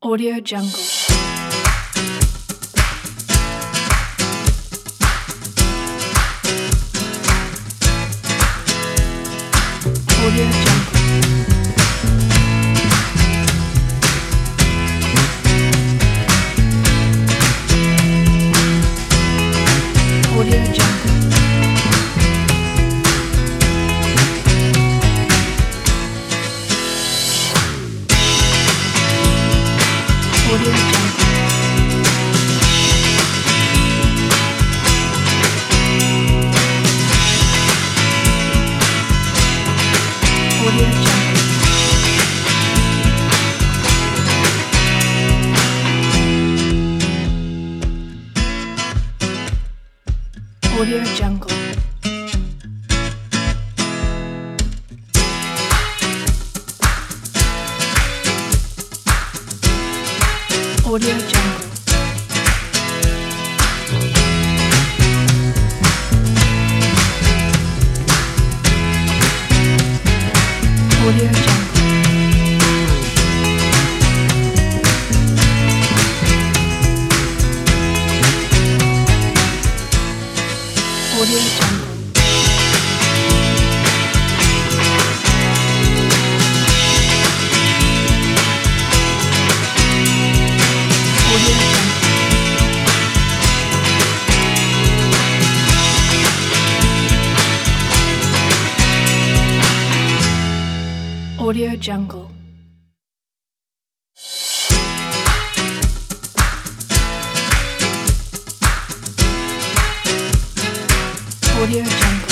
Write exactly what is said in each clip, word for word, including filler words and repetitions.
Audio Jungle. Audio Jungle. Audio Jungle. Audio Jungle. Audio Jungle. Audio Jungle. Audio Jungle. Audio Jungle. Audio Jungle. Audio Jungle. Audio Jungle.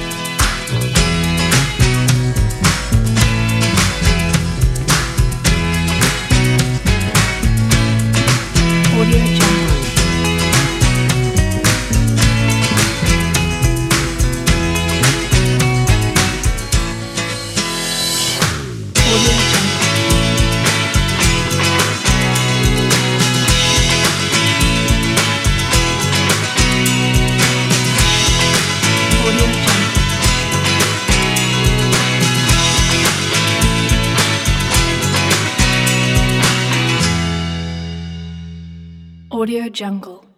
Audio Jungle. Audio Jungle. Audio Jungle. Audio Jungle.